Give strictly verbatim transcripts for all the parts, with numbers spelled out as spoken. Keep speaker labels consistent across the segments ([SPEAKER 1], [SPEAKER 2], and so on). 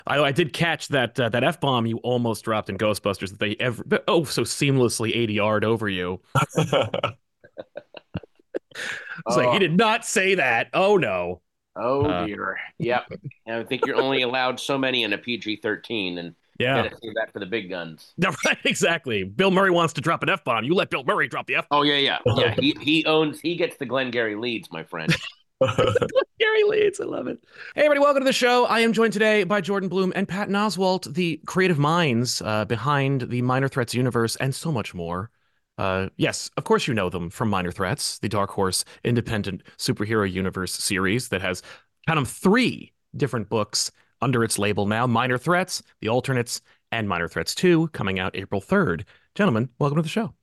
[SPEAKER 1] I, I did catch that uh, that F bomb you almost dropped in Ghostbusters that they ever oh so seamlessly A D R'd over you. It's like he
[SPEAKER 2] Oh,
[SPEAKER 1] did not say that. Oh no.
[SPEAKER 2] oh
[SPEAKER 1] Uh,
[SPEAKER 2] dear. Yep. And I think you're only allowed so many in a P G thirteen, and you got
[SPEAKER 1] yeah.
[SPEAKER 2] to save that for the big guns.
[SPEAKER 1] No, right, exactly. Bill Murray wants to drop an F bomb. You let Bill Murray drop the F
[SPEAKER 2] Oh
[SPEAKER 1] bomb.
[SPEAKER 2] yeah, yeah, yeah. He he owns. He gets the Glengarry leads, my friend.
[SPEAKER 1] Gary Leeds, I love it. Hey, everybody, welcome to the show. I am joined today by Jordan Bloom and Patton Oswalt, the creative minds uh, behind the Minor Threats universe and so much more. Uh, yes, of course you know them from Minor Threats, the Dark Horse independent superhero universe series that has kind of three different books under its label now: Minor Threats, The Alternates, and Minor Threats two, coming out April third. Gentlemen, welcome to the show.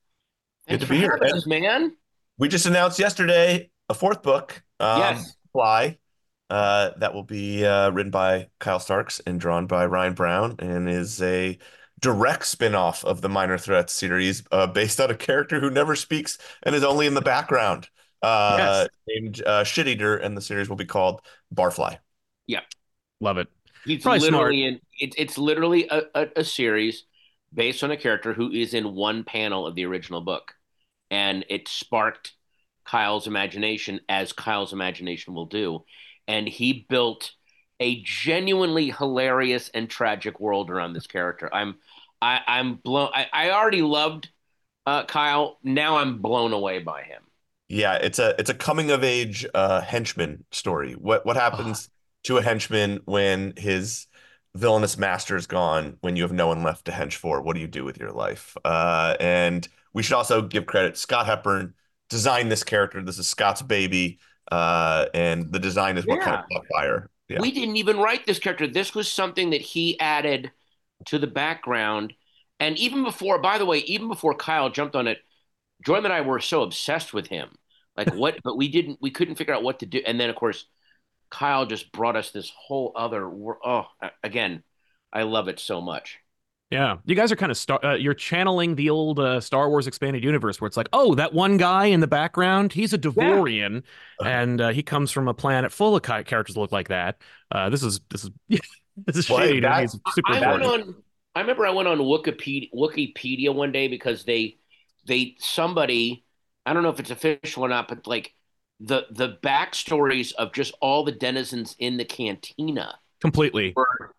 [SPEAKER 3] Good
[SPEAKER 2] Thanks
[SPEAKER 3] to
[SPEAKER 2] for
[SPEAKER 3] be here.
[SPEAKER 2] having us,
[SPEAKER 3] And
[SPEAKER 2] man.
[SPEAKER 3] we just announced yesterday a fourth book, um,
[SPEAKER 2] Yes.
[SPEAKER 3] Fly, uh, that will be uh, written by Kyle Starks and drawn by Ryan Brown, and is a direct spin-off of the Minor Threats series, uh, based on a character who never speaks and is only in the background, uh,
[SPEAKER 1] Yes,
[SPEAKER 3] named uh, Shit Eater, and the series will be called Barfly.
[SPEAKER 2] Yeah.
[SPEAKER 1] love it.
[SPEAKER 2] He's
[SPEAKER 1] Probably smart.
[SPEAKER 2] literally in. It's it's literally a, a, a series based on a character who is in one panel of the original book, and it sparked Kyle's imagination, as Kyle's imagination will do, and he built a genuinely hilarious and tragic world around this character. I'm I, I'm blown. I, I already loved uh, Kyle. Now I'm blown away by him.
[SPEAKER 3] Yeah, it's a it's a coming of age uh, henchman story. What what
[SPEAKER 1] Oh,
[SPEAKER 3] happens to a henchman when his villainous master is gone, when you have no one left to hench for? What do you do with your life? Uh, and we should also give credit. Scott Hepburn designed this character. This is Scott's baby, uh, and the design is what kind of
[SPEAKER 2] Yeah.
[SPEAKER 3] caught fire. Yeah.
[SPEAKER 2] We didn't even write this character. This was something that he added to the background. And even before, by the way, even before Kyle jumped on it, Jordan and I were so obsessed with him. Like what, but we didn't, we couldn't figure out what to do. And then, of course, Kyle just brought us this whole other, oh, again, I love it so much.
[SPEAKER 1] yeah. You guys are kind of star uh, you're channeling the old uh, Star Wars expanded universe where it's like, oh, that one guy in the background, he's a
[SPEAKER 2] Yeah.
[SPEAKER 1] Devorian, and uh, he comes from a planet full of ki- characters that look like that. Uh, this is this is this is
[SPEAKER 3] Well, hey,
[SPEAKER 1] shady, and
[SPEAKER 3] that
[SPEAKER 1] he's super
[SPEAKER 2] I went
[SPEAKER 3] that
[SPEAKER 1] important.
[SPEAKER 2] on, I remember I went on Wikipedia, Wikipedia one day because they, they, somebody, I don't know if it's official or not, but like the, the backstories of just all the denizens in the cantina
[SPEAKER 1] Completely.
[SPEAKER 2] were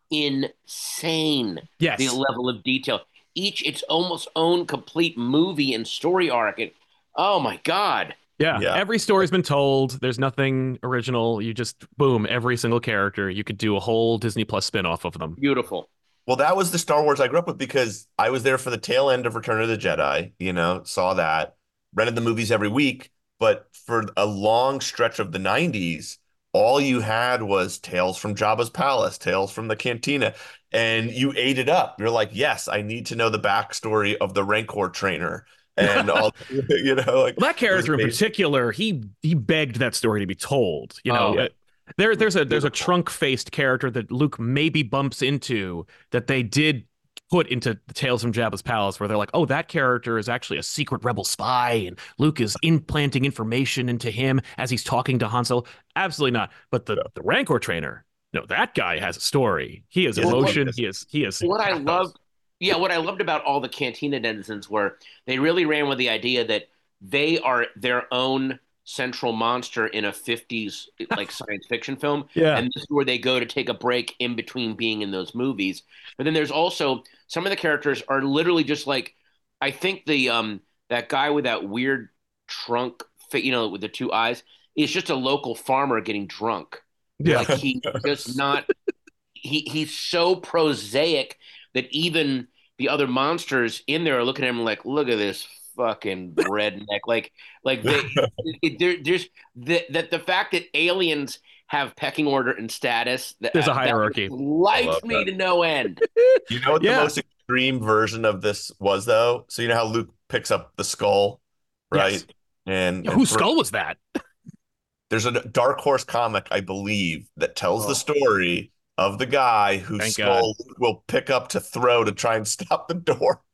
[SPEAKER 2] insane. The
[SPEAKER 1] Yes.
[SPEAKER 2] level of detail, each its almost own complete movie and story arc. And oh my God,
[SPEAKER 1] Yeah.
[SPEAKER 3] yeah.
[SPEAKER 1] Every story's been told. There's nothing original. You just boom, every single character. You could do a whole Disney Plus spin-off of them.
[SPEAKER 2] beautiful.
[SPEAKER 3] Well, that was the Star Wars I grew up with because I was there for the tail end of Return of the Jedi, you know, saw that, rented the movies every week. But for a long stretch of the nineties, all you had was Tales from Jabba's Palace, Tales from the Cantina, and you ate it up. You're like, yes, I need to know the backstory of the Rancor trainer and all, you know, like
[SPEAKER 1] Well, that
[SPEAKER 3] it was
[SPEAKER 1] character in
[SPEAKER 3] amazing.
[SPEAKER 1] particular, he he begged that story to be told. You know,
[SPEAKER 2] Oh,
[SPEAKER 1] uh, there there's a there's a
[SPEAKER 2] beautiful.
[SPEAKER 1] trunk-faced character that Luke maybe bumps into that they did put into the Tales from Jabba's Palace, where they're like, oh, that character is actually a secret rebel spy, and Luke is implanting information into him as he's talking to Han Solo. Absolutely not. But the the Rancor trainer, no, that guy has a story. He has
[SPEAKER 3] Yes,
[SPEAKER 2] Well, what
[SPEAKER 3] he
[SPEAKER 1] emotion.
[SPEAKER 3] is.
[SPEAKER 1] He is he is
[SPEAKER 2] what I
[SPEAKER 1] pathos.
[SPEAKER 2] loved, yeah, what I loved about all the Cantina denizens were they really ran with the idea that they are their own central monster in a fifties like science fiction film,
[SPEAKER 1] Yeah.
[SPEAKER 2] and this is where they go to take a break in between being in those movies. But then there's also some of the characters are literally just like I think the um that guy with that weird trunk, you know, with the two eyes is just a local farmer getting drunk.
[SPEAKER 1] Yeah.
[SPEAKER 2] Like he's just not he he's so prosaic that even the other monsters in there are looking at him like, look at this fucking redneck. Like, like they, it, there, there's the, that the fact that aliens have pecking order and status that
[SPEAKER 1] There's a
[SPEAKER 2] uh, that
[SPEAKER 1] hierarchy.
[SPEAKER 3] I love
[SPEAKER 2] lights me
[SPEAKER 3] that.
[SPEAKER 2] to no end.
[SPEAKER 3] You know what the
[SPEAKER 1] Yeah.
[SPEAKER 3] most extreme version of this was, though? So you know how Luke picks up the skull,
[SPEAKER 1] Yes.
[SPEAKER 3] right? And
[SPEAKER 1] Yeah,
[SPEAKER 3] and
[SPEAKER 1] whose
[SPEAKER 3] thro
[SPEAKER 1] skull was that?
[SPEAKER 3] there's a Dark Horse comic, I believe, that tells the
[SPEAKER 2] Oh,
[SPEAKER 3] story of the guy whose
[SPEAKER 1] Thank God.
[SPEAKER 3] skull Luke will pick up to throw to try and stop the door.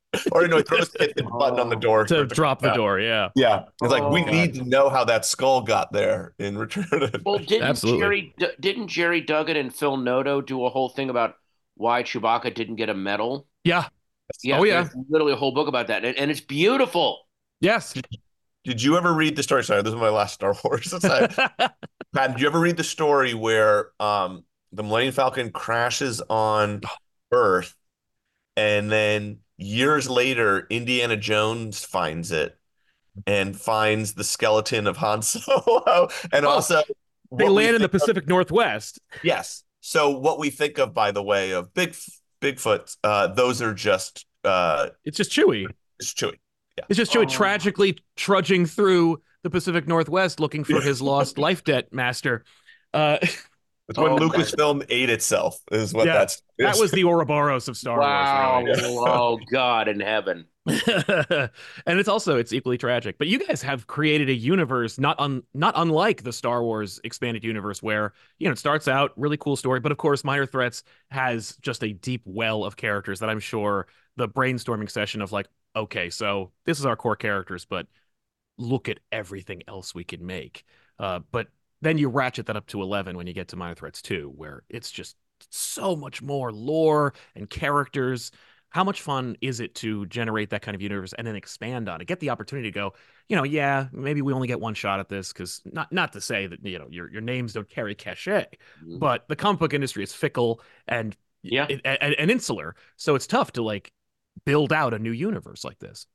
[SPEAKER 3] Or you know, he throws hit the button on the door
[SPEAKER 1] to
[SPEAKER 3] for it to
[SPEAKER 1] drop the
[SPEAKER 3] come out.
[SPEAKER 1] door. Yeah.
[SPEAKER 3] Yeah, it's like we
[SPEAKER 2] Oh.
[SPEAKER 3] need to know how that skull got there in Return of the
[SPEAKER 2] Well,
[SPEAKER 3] Mac.
[SPEAKER 2] didn't
[SPEAKER 1] Absolutely.
[SPEAKER 2] Jerry D- didn't Jerry Duggan and Phil Noto do a whole thing about why Chewbacca didn't get a medal?
[SPEAKER 1] Yeah.
[SPEAKER 2] Yeah,
[SPEAKER 1] Oh
[SPEAKER 2] there's
[SPEAKER 1] yeah.
[SPEAKER 2] literally a whole book about that, and, and it's beautiful.
[SPEAKER 1] Yes.
[SPEAKER 3] Did you ever read the story? Sorry, this is my last Star Wars. Aside. Pat, did you ever read the story where um, the Millennium Falcon crashes on Earth, and then years later, Indiana Jones finds it and finds the skeleton of Han Solo, and
[SPEAKER 1] Oh,
[SPEAKER 3] also
[SPEAKER 1] they
[SPEAKER 3] what we
[SPEAKER 1] land in the
[SPEAKER 3] think of,
[SPEAKER 1] Pacific Northwest.
[SPEAKER 3] yes. So what we think of, by the way, of Big Bigfoot, uh, those are just uh,
[SPEAKER 1] It's just Chewie.
[SPEAKER 3] it's Chewie. Yeah.
[SPEAKER 1] It's just Chewie
[SPEAKER 2] Oh.
[SPEAKER 1] tragically trudging through the Pacific Northwest looking for his lost life debt master. Uh,
[SPEAKER 3] It's when
[SPEAKER 2] Oh,
[SPEAKER 3] Lucasfilm ate itself, is what
[SPEAKER 1] Yeah,
[SPEAKER 3] that's.
[SPEAKER 1] that was the Ouroboros of Star
[SPEAKER 2] wow!
[SPEAKER 1] Wars, really.
[SPEAKER 2] Oh God in heaven.
[SPEAKER 1] And it's also it's equally tragic. But you guys have created a universe not un, not unlike the Star Wars expanded universe, where you know it starts out really cool story, but of course, Minor Threats has just a deep well of characters that I'm sure the brainstorming session of like, okay, so this is our core characters, but look at everything else we can make. Uh, but then you ratchet that up to eleven when you get to Minor Threats two, where it's just so much more lore and characters. How much fun is it to generate that kind of universe and then expand on it? Get the opportunity to go, you know, yeah, maybe we only get one shot at this because not not to say that you know your your names don't carry cachet,
[SPEAKER 2] Mhm.
[SPEAKER 1] but the comic book industry is fickle and
[SPEAKER 2] Yeah.
[SPEAKER 1] and, and, and insular, so it's tough to like build out a new universe like this.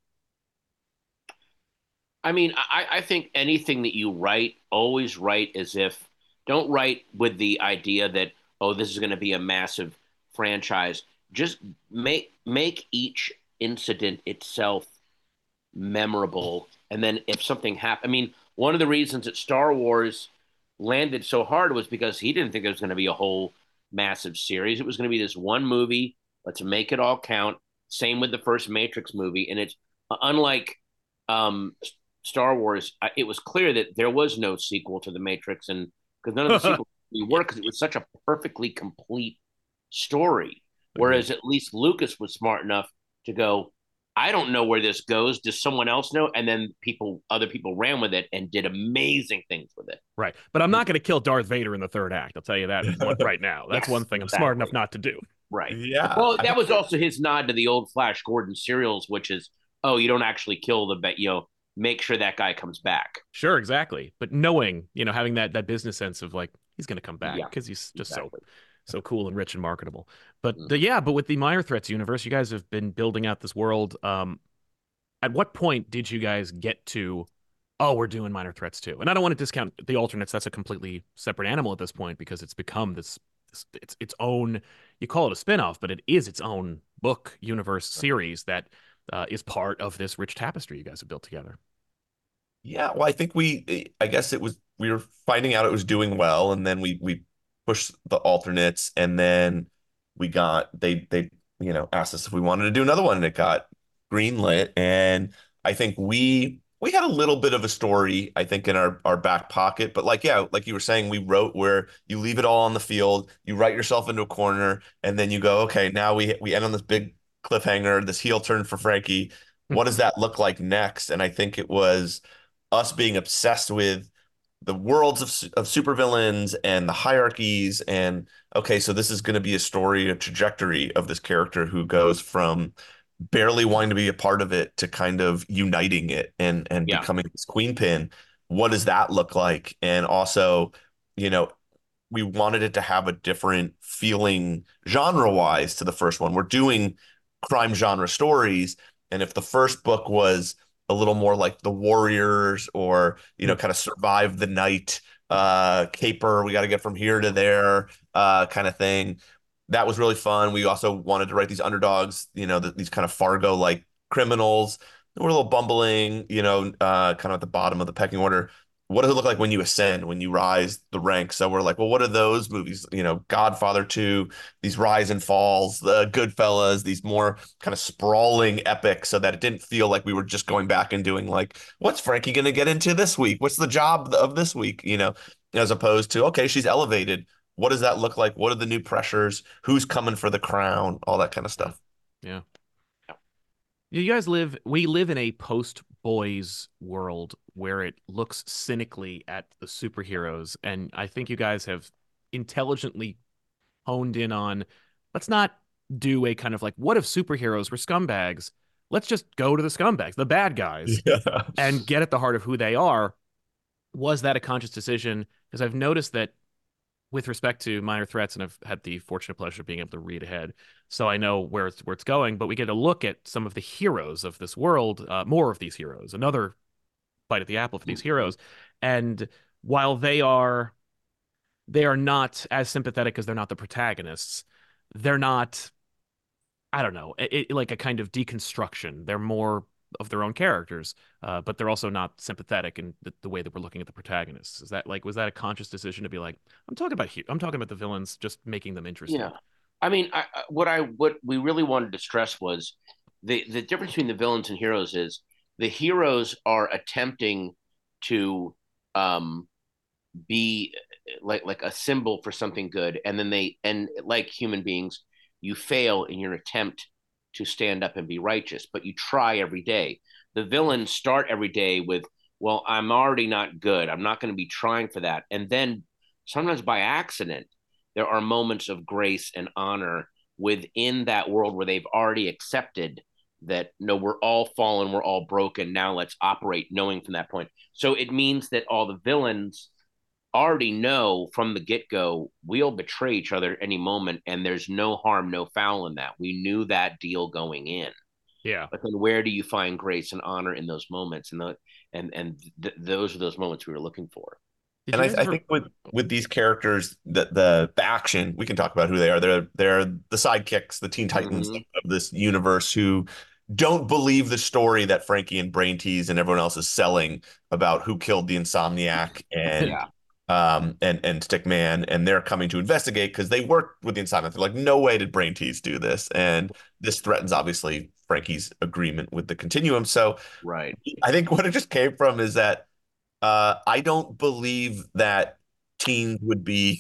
[SPEAKER 2] I mean, I, I think anything that you write, always write as if, don't write with the idea that, oh, this is going to be a massive franchise. Just make make each incident itself memorable. And then if something happens, I mean, one of the reasons that Star Wars landed so hard was because he didn't think it was going to be a whole massive series. It was going to be this one movie. Let's make it all count. Same with the first Matrix movie. And it's uh, unlike um, Star Wars, it was clear that there was no sequel to the Matrix, and because none of the sequels really worked, because it was such a perfectly complete story. Whereas at least Lucas was smart enough to go, I don't know where this goes. Does someone else know? And then people, other people ran with it and did amazing things with it.
[SPEAKER 1] Right. But I'm not going to kill Darth Vader in the third act. I'll tell you that right now. That's
[SPEAKER 2] Yes,
[SPEAKER 1] one thing I'm
[SPEAKER 2] exactly.
[SPEAKER 1] smart enough not to do.
[SPEAKER 2] Right.
[SPEAKER 3] Yeah.
[SPEAKER 2] Well, that was also his nod to the old Flash Gordon serials, which is, oh, you don't actually kill the, you know, make sure that guy comes back.
[SPEAKER 1] Sure, exactly. But knowing, you know, having that that business sense of like he's going to come back because yeah, he's just exactly. so so cool and rich and marketable. But mm. the, yeah, but with the Minor Threats universe, you guys have been building out this world. Um, at what point did you guys get to, oh, we're doing Minor Threats too? And I don't want to discount the alternates. That's a completely separate animal at this point because it's become this, this it's its own. You call it a spinoff, but it is its own book universe series that uh, is part of this rich tapestry you guys have built together.
[SPEAKER 3] Yeah, well, I think we, I guess it was, we were finding out it was doing well, and then we we pushed the alternates, and then we got, they, they, you know, asked us if we wanted to do another one, and it got greenlit. And I think we, we had a little bit of a story, I think, in our, our back pocket, but like, yeah, like you were saying, we wrote where you leave it all on the field, you write yourself into a corner, and then you go, okay, now we, we end on this big cliffhanger, this heel turn for Frankie. What does that look like next? And I think it was us being obsessed with the worlds of, of supervillains and the hierarchies. And okay, so this is going to be a story, a trajectory of this character who goes from barely wanting to be a part of it to kind of uniting it and, and yeah. becoming this queen pin. What does that look like? And also, you know, we wanted it to have a different feeling genre-wise to the first one. We're doing crime genre stories. And if the first book was a little more like the Warriors, or, you know, kind of survive the night, uh, caper, we got to get from here to there, uh, kind of thing. That was really fun. We also wanted to write these underdogs, you know, the, these kind of Fargo-like criminals. We're a little bumbling, you know, uh, kind of at the bottom of the pecking order. What does it look like when you ascend, when you rise the ranks? So we're like, well, what are those movies? You know, Godfather two, these rise and falls, the Goodfellas, these more kind of sprawling epics, so that it didn't feel like we were just going back and doing like, what's Frankie going to get into this week? What's the job of this week? You know, as opposed to, okay, she's elevated. What does that look like? What are the new pressures? Who's coming for the crown? All that kind of stuff.
[SPEAKER 1] Yeah. You guys live, we live in a post-boys world where it looks cynically at the superheroes, and I think you guys have intelligently honed in on, let's not do a kind of like, what if superheroes were scumbags? Let's just go to the scumbags, the bad guys,
[SPEAKER 3] Yeah.
[SPEAKER 1] and get at the heart of who they are. Was that a conscious decision? Because I've noticed that with respect to Minor Threats, and I've had the fortunate pleasure of being able to read ahead, so I know where it's where it's going. But we get a look at some of the heroes of this world, uh, more of these heroes, another bite at the apple for these heroes. And while they are they are not as sympathetic as they're not the protagonists, they're not. I don't know, it, it- like a kind of deconstruction. They're more of their own characters, uh, but they're also not sympathetic in the, the way that we're looking at the protagonists. Is that like was that a conscious decision to be like, I'm talking about he- I'm talking about the villains, just making them interesting?
[SPEAKER 2] Yeah. I mean, I, I- what I what we really wanted to stress was the the difference between the villains and heroes is the heroes are attempting to um, be like like a symbol for something good, and then they and like human beings, you fail in your attempt to stand up and be righteous, but you try every day. The villains start every day with, well, I'm already not good, I'm not going to be trying for that, and then sometimes by accident there are moments of grace and honor within that world where they've already accepted that no, we're all fallen, we're all broken, now let's operate knowing from that point. So it means that all the villains already know from the get-go we'll betray each other any moment, and there's no harm, no foul in that. We knew that deal going in.
[SPEAKER 1] Yeah.
[SPEAKER 2] But then where do you find grace and honor in those moments? And the and and th- those are those moments we were looking for.
[SPEAKER 1] Did
[SPEAKER 3] And
[SPEAKER 1] you
[SPEAKER 3] I,
[SPEAKER 1] guys
[SPEAKER 3] I
[SPEAKER 1] ever?
[SPEAKER 3] think with with these characters, the, the the action, we can talk about who they are. They're they're the sidekicks, the Teen Titans
[SPEAKER 2] Mm-hmm.
[SPEAKER 3] of this universe who don't believe the story that Frankie and Brain Tease and everyone else is selling about who killed the Insomniac and
[SPEAKER 2] Yeah.
[SPEAKER 3] um and and Stickman, and they're coming to investigate because they worked with the Insomniac. They're like, no way did Brain Tease do this, and this threatens obviously Frankie's agreement with the Continuum. So
[SPEAKER 2] Right.
[SPEAKER 3] I think what it just came from is that uh, I don't believe that teens would be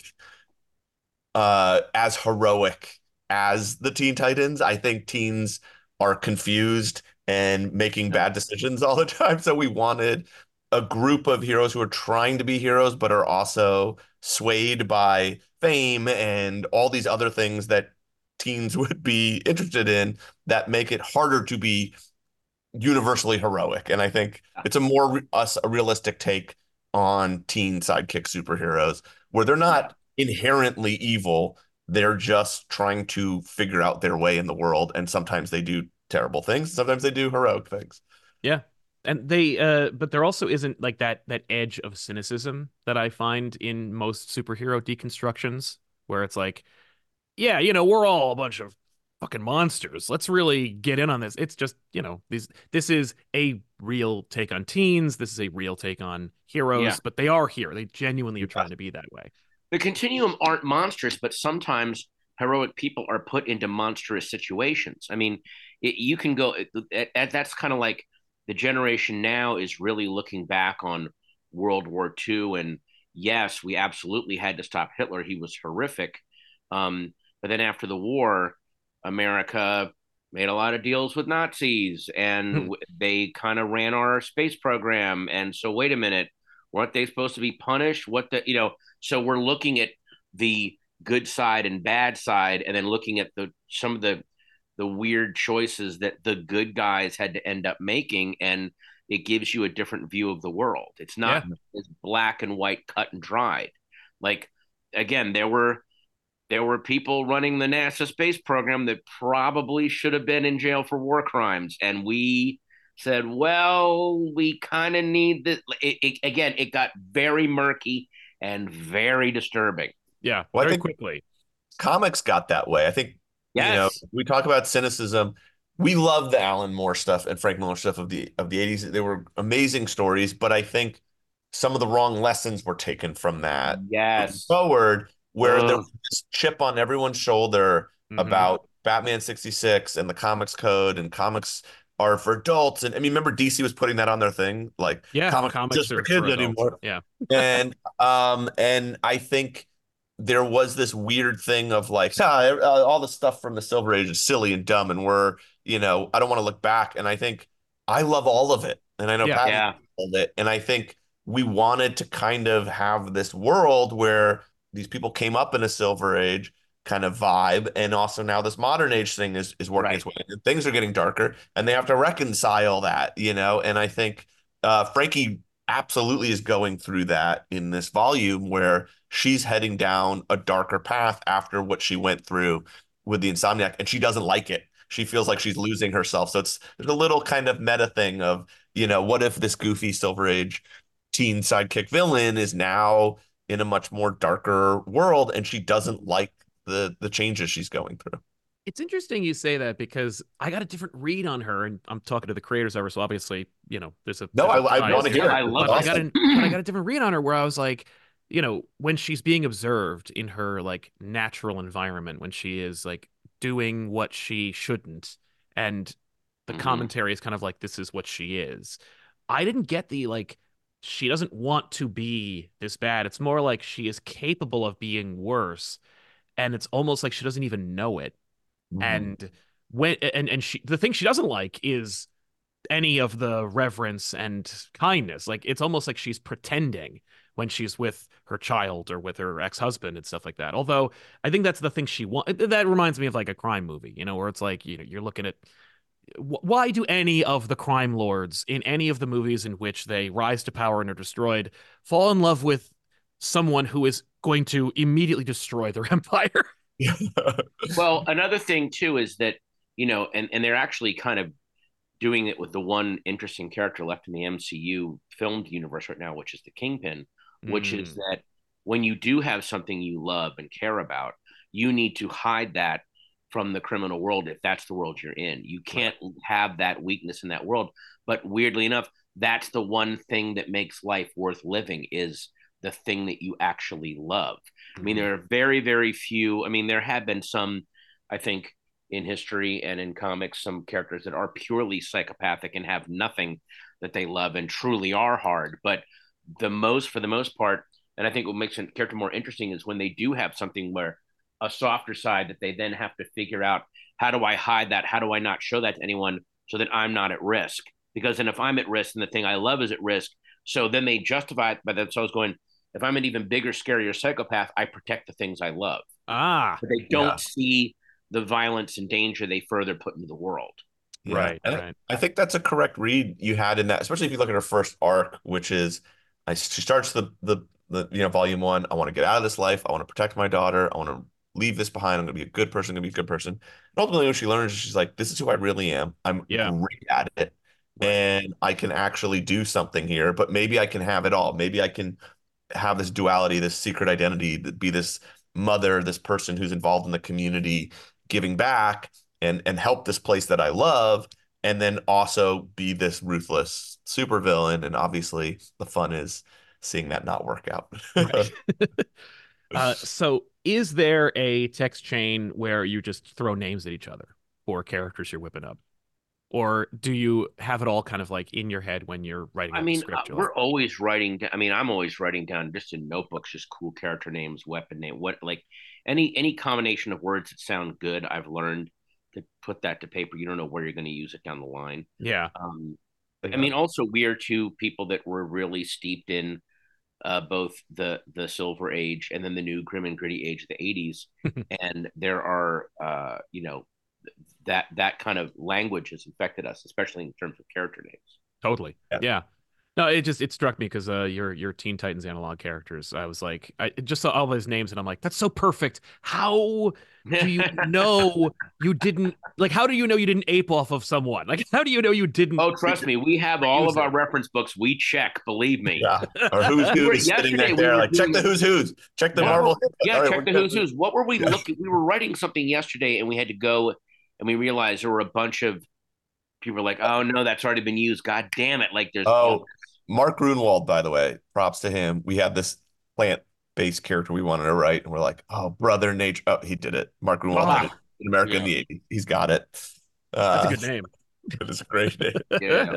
[SPEAKER 3] uh, as heroic as the Teen Titans. I think teens are confused and making
[SPEAKER 2] Yeah.
[SPEAKER 3] bad decisions all the time. So we wanted a group of heroes who are trying to be heroes, but are also swayed by fame and all these other things that teens would be interested in that make it harder to be universally heroic. And I think it's a more re- us a realistic take on teen sidekick superheroes where they're
[SPEAKER 2] Yeah.
[SPEAKER 3] not inherently evil. They're just trying to figure out their way in the world. And sometimes they do terrible things. Sometimes they do heroic things.
[SPEAKER 1] Yeah. And they uh but there also isn't like that that edge of cynicism that I find in most superhero deconstructions where it's like, yeah, you know, we're all a bunch of fucking monsters. Let's really get in on this. It's just, you know, these this is a real take on teens. This is a real take on
[SPEAKER 2] Yeah.
[SPEAKER 1] heroes, but they are here. They genuinely are
[SPEAKER 3] Yeah.
[SPEAKER 1] trying to be that way.
[SPEAKER 2] The Continuum aren't monsters, but sometimes heroic people are put into monstrous situations. I mean, it, you can go. It, it, that's kind of like the generation now is really looking back on World War Two, and yes, we absolutely had to stop Hitler. He was horrific. Um, but then after the war, America made a lot of deals with Nazis, and
[SPEAKER 1] Hmm.
[SPEAKER 2] w- they kind of ran our space program. And so, wait a minute, weren't they supposed to be punished? What the, you know? So we're looking at the good side and bad side, and then looking at the some of the the weird choices that the good guys had to end up making, and it gives you a different view of the world. It's not
[SPEAKER 1] Yeah.
[SPEAKER 2] as black and white, cut and dried. Like again, there were there were people running the NASA space program that probably should have been in jail for war crimes, and we said, well, we kind of need this. It, it, again, it got very murky and very disturbing.
[SPEAKER 1] Yeah,
[SPEAKER 3] Well, I
[SPEAKER 1] very
[SPEAKER 3] think
[SPEAKER 1] quickly. comics
[SPEAKER 3] comics got that way. I think, you know,
[SPEAKER 2] Yes.
[SPEAKER 3] we talk about cynicism. We love the Alan Moore stuff and Frank Miller stuff of the of the eighties. They were amazing stories, but I think some of the wrong lessons were taken from that moving
[SPEAKER 2] Yes.
[SPEAKER 3] forward, where there
[SPEAKER 2] Ugh.
[SPEAKER 3] was this chip on everyone's shoulder
[SPEAKER 1] Mhm.
[SPEAKER 3] about Batman sixty-six and the comics code, and comics are for adults. And I mean, remember D C was putting that on their thing, like
[SPEAKER 1] Yeah,
[SPEAKER 3] comics aren't
[SPEAKER 1] comics
[SPEAKER 3] just for
[SPEAKER 1] are
[SPEAKER 3] kids
[SPEAKER 1] for adults.
[SPEAKER 3] anymore.
[SPEAKER 1] Yeah.
[SPEAKER 3] And um and I think there was this weird thing of like, ah, all the stuff from the Silver Age is silly and dumb, and we're, you know, I don't want to look back. And I think I love all of it, and I know
[SPEAKER 1] Yeah.
[SPEAKER 3] Pat loves
[SPEAKER 2] Yeah.
[SPEAKER 3] all of it, and I think we wanted to kind of have this world where these people came up in a Silver Age kind of vibe, and also now this modern age thing is is working
[SPEAKER 2] Right.
[SPEAKER 3] its way, and things are getting darker, and they have to reconcile that, you know. And I think uh, Frankie absolutely is going through that in this volume where she's heading down a darker path after what she went through with the Insomniac, and she doesn't like it. She feels like she's losing herself. So it's there's a little kind of meta thing of, you know, what if this goofy Silver Age teen sidekick villain is now in a much more darker world, and she doesn't like the the changes she's going through.
[SPEAKER 1] It's interesting you say that because I got a different read on her, and I'm talking to the creators of her, so obviously, you know, there's a
[SPEAKER 3] No,
[SPEAKER 1] there's a
[SPEAKER 3] I, I
[SPEAKER 1] bias
[SPEAKER 3] want to
[SPEAKER 1] here.
[SPEAKER 3] hear
[SPEAKER 2] I
[SPEAKER 3] it.
[SPEAKER 2] love
[SPEAKER 1] But I
[SPEAKER 3] It's
[SPEAKER 1] got
[SPEAKER 3] awesome.
[SPEAKER 1] an, but I got a different read on her where I was like, you know, when she's being observed in her like natural environment, when she is like doing what she shouldn't, and the
[SPEAKER 2] Mhm.
[SPEAKER 1] commentary is kind of like this is what she is. I didn't get the like she doesn't want to be this bad. It's more like she is capable of being worse, and it's almost like she doesn't even know it.
[SPEAKER 3] Mhm.
[SPEAKER 1] And when and and she the thing she doesn't like is any of the reverence and kindness. Like it's almost like she's pretending when she's with her child or with her ex-husband and stuff like that. Although I think that's the thing she wants. That reminds me of like a crime movie, you know, where it's like, you know, you're looking at why do any of the crime lords in any of the movies in which they rise to power and are destroyed fall in love with someone who is going to immediately destroy their empire?
[SPEAKER 3] Yeah.
[SPEAKER 2] Well, another thing too is that, you know, and and they're actually kind of doing it with the one interesting character left in the M C U filmed universe right now, which is the Kingpin, which is
[SPEAKER 1] Mm,
[SPEAKER 2] that when you do have something you love and care about, you need to hide that from the criminal world if that's the world you're in. You
[SPEAKER 1] right.
[SPEAKER 2] can't have that weakness in that world. But weirdly enough, that's the one thing that makes life worth living is the thing that you actually love. I mean,
[SPEAKER 1] Mhm.
[SPEAKER 2] there are very, very few. I mean, there have been some, I think, in history and in comics, some characters that are purely psychopathic and have nothing that they love and truly are hard. But the most, for the most part, and I think what makes a character more interesting is when they do have something where a softer side that they then have to figure out how do I hide that? How do I not show that to anyone so that I'm not at risk? Because then if I'm at risk, then the thing I love is at risk. So then they justify it by that. So I was going, if I'm an even bigger, scarier psychopath, I protect the things I love.
[SPEAKER 1] Ah,
[SPEAKER 2] But they
[SPEAKER 3] Yeah.
[SPEAKER 2] don't see the violence and danger they further put into the world.
[SPEAKER 3] Yeah.
[SPEAKER 1] right,
[SPEAKER 3] And I,
[SPEAKER 1] right.
[SPEAKER 3] I think that's a correct read you had in that, especially if you look at her first arc, which is I, she starts the, the, the, you know, volume one. I want to get out of this life. I want to protect my daughter. I want to leave this behind. I'm going to be a good person. I'm going to be a good person. And ultimately, what she learns is she's like, this is who I really am. I'm
[SPEAKER 1] Yeah,
[SPEAKER 3] great at it.
[SPEAKER 1] right.
[SPEAKER 3] And I can actually do something here, but maybe I can have it all. Maybe I can have this duality, this secret identity, be this mother, this person who's involved in the community, giving back and and help this place that I love, and then also be this ruthless supervillain. And obviously, the fun is seeing that not work out.
[SPEAKER 1] Right. Uh, so is there a text chain where you just throw names at each other for characters you're whipping up? Or do you have it all kind of like in your head when you're writing
[SPEAKER 2] I
[SPEAKER 1] out the
[SPEAKER 2] mean, uh,
[SPEAKER 1] script? You're like,
[SPEAKER 2] we're always writing. I mean, I'm always writing down just in notebooks, just cool character names, weapon name, what like any any combination of words that sound good. I've learned to put that to paper. You don't know where you're going to use it down the line.
[SPEAKER 1] yeah.
[SPEAKER 2] Um, but I
[SPEAKER 3] Yeah.
[SPEAKER 2] mean, also we are two people that were really steeped in uh, both the the Silver Age and then the new grim and gritty age of the eighties. And there are, uh, you know, that that kind of language has infected us, especially in terms of character names.
[SPEAKER 1] Totally.
[SPEAKER 3] Yeah.
[SPEAKER 1] Yeah. No, it just it struck me because uh your your Teen Titans analog characters. I was like, I just saw all those names and I'm like, that's so perfect. How do you know you didn't like how do you know you didn't ape off of someone? Like how do you know you didn't
[SPEAKER 2] Oh, trust me, we have all
[SPEAKER 1] use
[SPEAKER 2] of our
[SPEAKER 1] it?
[SPEAKER 2] reference books. We check, believe me.
[SPEAKER 3] Yeah. Or who's
[SPEAKER 2] We were
[SPEAKER 3] who's sitting
[SPEAKER 2] yesterday.
[SPEAKER 3] right
[SPEAKER 2] We
[SPEAKER 3] there,
[SPEAKER 2] were
[SPEAKER 3] like check
[SPEAKER 2] doing.
[SPEAKER 3] the who's who's, check the
[SPEAKER 2] What
[SPEAKER 3] Marvel.
[SPEAKER 2] were, yeah,
[SPEAKER 3] All right,
[SPEAKER 2] check the
[SPEAKER 3] we're
[SPEAKER 2] who's
[SPEAKER 3] good.
[SPEAKER 2] who's. What were we
[SPEAKER 3] Yeah.
[SPEAKER 2] looking? We were writing something yesterday, and we had to go, and we realized there were a bunch of people were like, "Oh no, that's already been used." God damn it! Like there's, you know,
[SPEAKER 3] Oh, Mark Grunwald, by the way, props to him. We had this plant-based character we wanted to write, and we're like, oh, brother nature. Oh, he did it. Mark Grunwald did it
[SPEAKER 1] Ah,
[SPEAKER 3] in America in
[SPEAKER 2] yeah,
[SPEAKER 3] the eighties. He's got it.
[SPEAKER 1] that's a
[SPEAKER 3] Uh,
[SPEAKER 1] good name.
[SPEAKER 3] it is a great name.
[SPEAKER 2] yeah.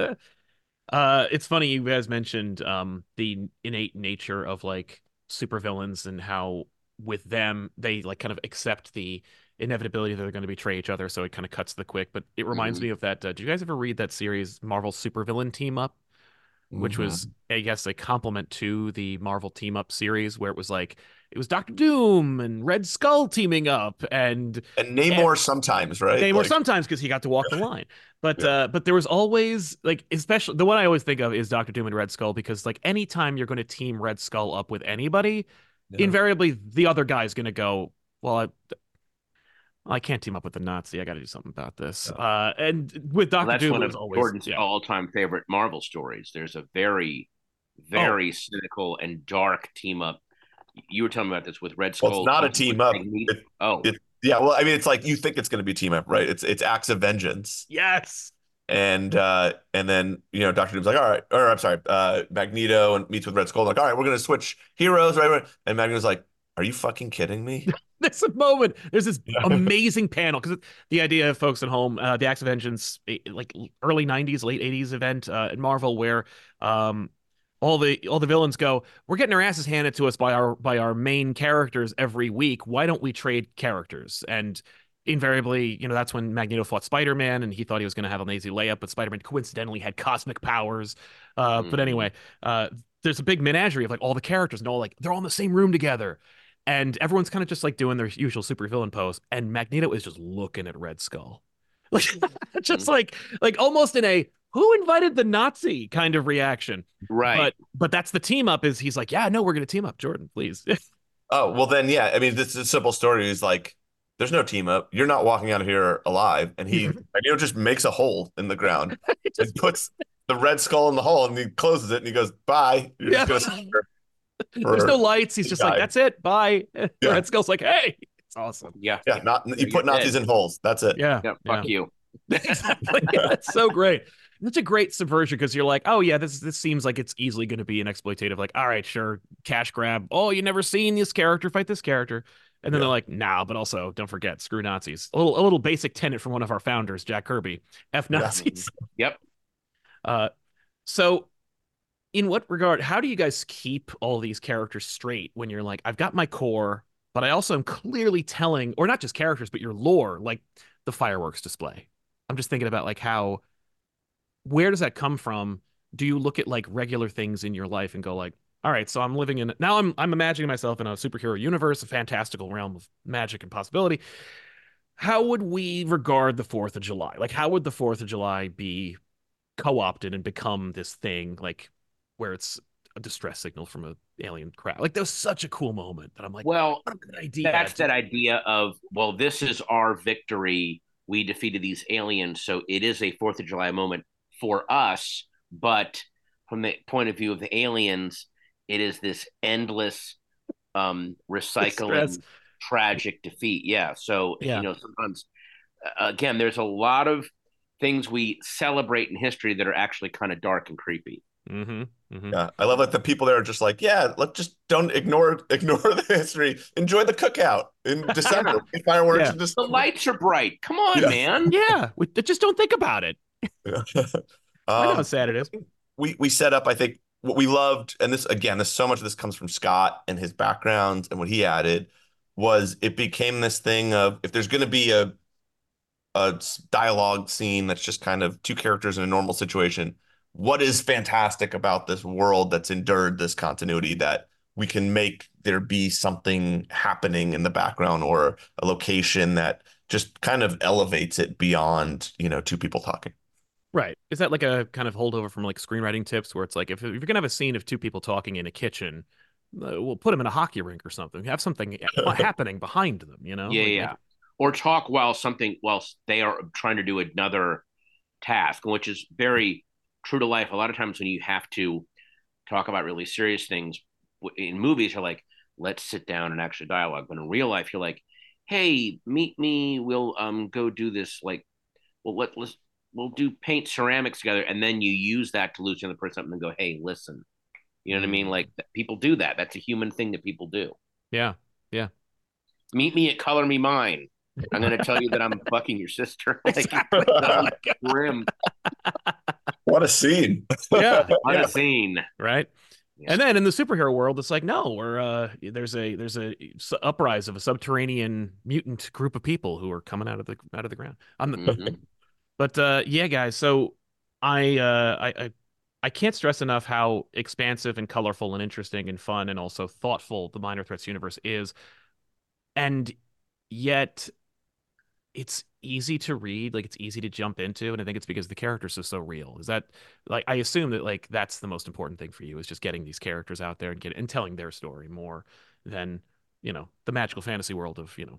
[SPEAKER 1] Uh, it's funny you guys mentioned um the innate nature of like supervillains and how with them, they like kind of accept the inevitability that they're going to betray each other, so it kind of cuts to the quick. But it reminds
[SPEAKER 2] Mhm.
[SPEAKER 1] me of that. Uh, did you guys ever read that series, Marvel Supervillain Team Up? Which was,
[SPEAKER 3] Mhm.
[SPEAKER 1] I guess, a complement to the Marvel Team Up series, where it was like it was Doctor Doom and Red Skull teaming up, and
[SPEAKER 3] And
[SPEAKER 1] and
[SPEAKER 3] Namor sometimes, right?
[SPEAKER 1] Namor
[SPEAKER 3] Like,
[SPEAKER 1] sometimes because he got to walk the line. But
[SPEAKER 3] yeah,
[SPEAKER 1] uh, but there was always like, especially the one I always think of is Doctor Doom and Red Skull, because like anytime you're going to team Red Skull up with anybody,
[SPEAKER 3] yeah.
[SPEAKER 1] invariably the other guy is going to go, well, I, I can't team up with the Nazi. I got to do something about this.
[SPEAKER 3] Yeah.
[SPEAKER 1] Uh, and with
[SPEAKER 2] Well,
[SPEAKER 1] Doctor
[SPEAKER 2] that's
[SPEAKER 1] Doom,
[SPEAKER 2] one
[SPEAKER 1] it
[SPEAKER 2] of
[SPEAKER 1] was always,
[SPEAKER 2] Jordan's
[SPEAKER 1] yeah.
[SPEAKER 2] all-time favorite Marvel stories. There's a very,
[SPEAKER 1] Oh,
[SPEAKER 2] very cynical and dark team up. You were telling me about this with Red
[SPEAKER 3] Well, it's
[SPEAKER 2] Skull
[SPEAKER 3] not a
[SPEAKER 2] teaming with
[SPEAKER 3] team up.
[SPEAKER 2] Magneto.
[SPEAKER 3] It,
[SPEAKER 2] Oh,
[SPEAKER 3] it, yeah. Well, I mean, it's like you think it's going to be team up, right? It's it's acts of vengeance,
[SPEAKER 1] yes.
[SPEAKER 3] and uh, and then you know, Doctor Doom's like, all right, or I'm sorry, uh, Magneto and meets with Red Skull, like, all right, we're going to switch heroes, right? right. And Magneto's like, are you fucking kidding me?
[SPEAKER 1] There's a moment. There's this
[SPEAKER 3] Yeah.
[SPEAKER 1] amazing panel, because the idea of folks at home, uh, the Acts of Vengeance, eh, like early nineties, late eighties event uh, at Marvel, where um, all the all the villains go, we're getting our asses handed to us by our by our main characters every week. Why don't we trade characters? And invariably, you know, that's when Magneto fought Spider-Man, and he thought he was going to have an easy layup, but Spider-Man coincidentally had cosmic powers. Uh, but
[SPEAKER 2] mhm.
[SPEAKER 1] anyway, uh, there's a big menagerie of like all the characters, and all like they're all in the same room together. And everyone's kind of just like doing their usual supervillain pose, and Magneto is just looking at Red Skull, like just
[SPEAKER 2] Mhm.
[SPEAKER 1] like like almost in a "who invited the Nazi" kind of reaction.
[SPEAKER 2] Right.
[SPEAKER 1] But but that's the team up. Is he's like, yeah, no, we're gonna team up, Jordan, please.
[SPEAKER 3] Oh, well then, yeah. I mean, this is a simple story. Is like, there's no team up. You're not walking out of here alive. And he, Magneto just makes a hole in the ground and
[SPEAKER 1] just
[SPEAKER 3] puts the Red Skull in the hole, and he closes it, and he goes, "Bye. You're
[SPEAKER 1] yeah.
[SPEAKER 3] just gonna sit here
[SPEAKER 1] There's no
[SPEAKER 3] for
[SPEAKER 1] lights. He's
[SPEAKER 3] the
[SPEAKER 1] just like,
[SPEAKER 3] guy."
[SPEAKER 1] that's it, bye.
[SPEAKER 3] Yeah,
[SPEAKER 1] Red Skull's like, hey, it's awesome.
[SPEAKER 2] Yeah.
[SPEAKER 3] yeah. Not you
[SPEAKER 2] You're
[SPEAKER 3] put Nazis
[SPEAKER 2] dead.
[SPEAKER 3] in holes. That's it.
[SPEAKER 1] Yeah,
[SPEAKER 2] Yeah.
[SPEAKER 1] yeah.
[SPEAKER 2] Fuck you.
[SPEAKER 1] Exactly. Yeah, it's so great. It's a great subversion, because you're like, oh yeah, this this seems like it's easily going to be an exploitative. Like, all right, sure, cash grab. Oh, you never seen this character fight this character, and then they're
[SPEAKER 3] Yeah,
[SPEAKER 1] like, nah, but also don't forget, screw Nazis. A little a little basic tenet from one of our founders, Jack Kirby. F
[SPEAKER 3] yeah.
[SPEAKER 2] Mhm.
[SPEAKER 1] Nazis.
[SPEAKER 2] Yep.
[SPEAKER 1] Uh, so in what regard? How do you guys keep all these characters straight when you're like, I've got my core, but I also am clearly telling, or not just characters, but your lore, like the fireworks display. I'm just thinking about like how where does that come from? Do you look at like regular things in your life and go like, all right, so I'm living in now I'm I'm imagining myself in a superhero universe, a fantastical realm of magic and possibility. How would we regard the fourth of July? Like, how would the fourth of July be co-opted and become this thing like where it's a distress signal from a alien crowd? Like, that was such a cool moment that I'm like,
[SPEAKER 2] Well,
[SPEAKER 1] what a good idea.
[SPEAKER 2] that's that idea of, well, this is our victory. We defeated these aliens. So it is a fourth of July moment for us. But from the point of view of the aliens, it is this endless um,
[SPEAKER 1] Distress.
[SPEAKER 2] recycling, tragic defeat. Yeah. So, you
[SPEAKER 1] Yeah.
[SPEAKER 2] know, sometimes, uh, again, there's a lot of things we celebrate in history that are actually kind of dark and creepy.
[SPEAKER 1] Mm-hmm. Mm-hmm.
[SPEAKER 3] Yeah. I love that the people there are just like, yeah, let's just don't ignore ignore the history. Enjoy the cookout in December.
[SPEAKER 2] Yeah.
[SPEAKER 3] We fireworks
[SPEAKER 1] Yeah.
[SPEAKER 3] in
[SPEAKER 2] The
[SPEAKER 3] December.
[SPEAKER 2] lights are bright. Come on,
[SPEAKER 3] Yeah.
[SPEAKER 2] man.
[SPEAKER 1] Yeah. We just don't think about it.
[SPEAKER 3] Yeah.
[SPEAKER 1] I know how
[SPEAKER 3] Um,
[SPEAKER 1] sad it is.
[SPEAKER 3] we we set up, I think, what we loved, and this again, this so much of this comes from Scott and his background and what he added was it became this thing of if there's going to be a a dialogue scene that's just kind of two characters in a normal situation, what is fantastic about this world that's endured this continuity that we can make there be something happening in the background or a location that just kind of elevates it beyond, you know, two people talking.
[SPEAKER 1] Right. Is that like a kind of holdover from like screenwriting tips where it's like if, if you're gonna have a scene of two people talking in a kitchen, uh, we'll put them in a hockey rink or something. Have something happening behind them, you know?
[SPEAKER 2] Yeah,
[SPEAKER 1] Like,
[SPEAKER 2] yeah.
[SPEAKER 1] make-
[SPEAKER 2] Or talk while something whilst they are trying to do another task, which is very true to life. A lot of times when you have to talk about really serious things in movies, you're like, let's sit down and actually dialogue. But in real life, you're like, hey, meet me. We'll um go do this. Like, well, let let's we'll do paint ceramics together, and then you use that to lose the other person up and go, hey, listen. You know what I mean?
[SPEAKER 1] Mm.
[SPEAKER 2] Like people do that. That's a human thing that people do.
[SPEAKER 1] Yeah. Yeah.
[SPEAKER 2] Meet me at Color Me Mine. I'm gonna tell you that I'm fucking your sister. Like,
[SPEAKER 1] Exactly.
[SPEAKER 2] um, grim
[SPEAKER 3] What a scene.
[SPEAKER 1] Yeah.
[SPEAKER 2] on
[SPEAKER 1] Yeah.
[SPEAKER 2] a scene.
[SPEAKER 1] Right.
[SPEAKER 2] Yeah.
[SPEAKER 1] And then in the superhero world, it's like, no, we're uh, there's a there's a s- uprise of a subterranean mutant group of people who are coming out of the out of the ground. I'm the,
[SPEAKER 2] Hmm.
[SPEAKER 1] but uh, yeah, guys. So I uh, I I I can't stress enough how expansive and colorful and interesting and fun and also thoughtful the Minor Threats universe is, and yet it's easy to read, like it's easy to jump into, and I think it's because the characters are so real. Is that like I assume that like that's the most important thing for you is just getting these characters out there and get and telling their story more than, you know, the magical fantasy world of, you know,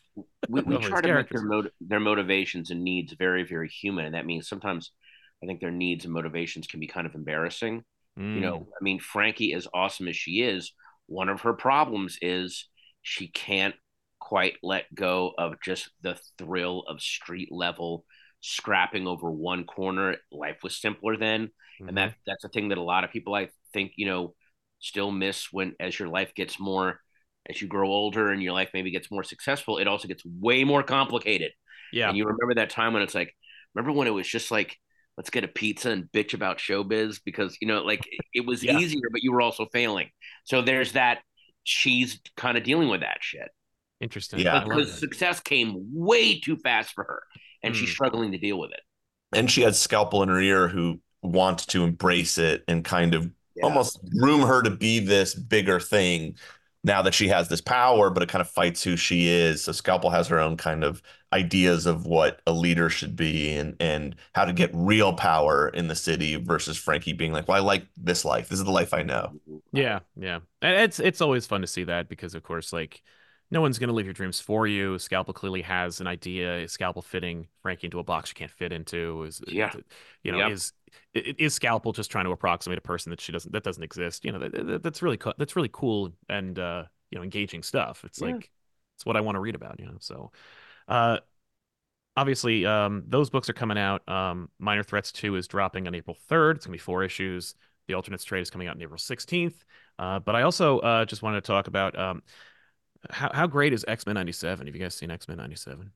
[SPEAKER 2] We we
[SPEAKER 1] of
[SPEAKER 2] try
[SPEAKER 1] these
[SPEAKER 2] to make their
[SPEAKER 1] characters.
[SPEAKER 2] mot their motivations and needs very, very human, and that means sometimes I think their needs and motivations can be kind of embarrassing. You
[SPEAKER 1] Mm,
[SPEAKER 2] know, I mean, Frankie, as awesome as she is, one of her problems is she can't quite let go of just the thrill of street level scrapping over one corner. Life was simpler then, and
[SPEAKER 1] hmm.
[SPEAKER 2] that that's a thing that a lot of people I think, you know, still miss when as your life gets more as you grow older and your life maybe gets more successful, it also gets way more complicated.
[SPEAKER 1] Yeah.
[SPEAKER 2] And you remember that time when it's like, remember when it was just like, let's get a pizza and bitch about showbiz because, you know, like it was
[SPEAKER 1] Yeah.
[SPEAKER 2] easier, but you were also failing. So there's that. She's kind of dealing with that shit.
[SPEAKER 1] Interesting.
[SPEAKER 3] Yeah.
[SPEAKER 1] I
[SPEAKER 2] But
[SPEAKER 1] love
[SPEAKER 2] because
[SPEAKER 1] that.
[SPEAKER 2] success came way too fast for her and she's
[SPEAKER 1] Mm,
[SPEAKER 2] struggling to deal with it.
[SPEAKER 3] And she has Scalpel in her ear who want to embrace it and kind of
[SPEAKER 2] Yeah.
[SPEAKER 3] almost groom her to be this bigger thing now that she has this power, but it kind of fights who she is. So Scalpel has her own kind of ideas of what a leader should be and and how to get real power in the city versus Frankie being like, well, I like this life. This is the life I know.
[SPEAKER 1] yeah. Yeah. And it's it's always fun to see that because of course, like no one's gonna live your dreams for you. Scalpel clearly has an idea. Is Scalpel fitting Frankie into a box you can't fit into? Is
[SPEAKER 2] Yeah.
[SPEAKER 1] you know,
[SPEAKER 2] Yep.
[SPEAKER 1] is i- is Scalpel just trying to approximate a person that she doesn't that doesn't exist? You know, that, that- that's really co that's really cool and uh, you know, engaging stuff. It's
[SPEAKER 2] Yeah.
[SPEAKER 1] like it's what I want to read about, you know. So uh obviously um those books are coming out. Um Minor Threats two is dropping on April third. It's gonna be four issues. The Alternates trade is coming out on April sixteenth. Uh, but I also uh, just wanted to talk about um, how how great is X-Men ninety-seven? Have you guys seen X-Men ninety-seven?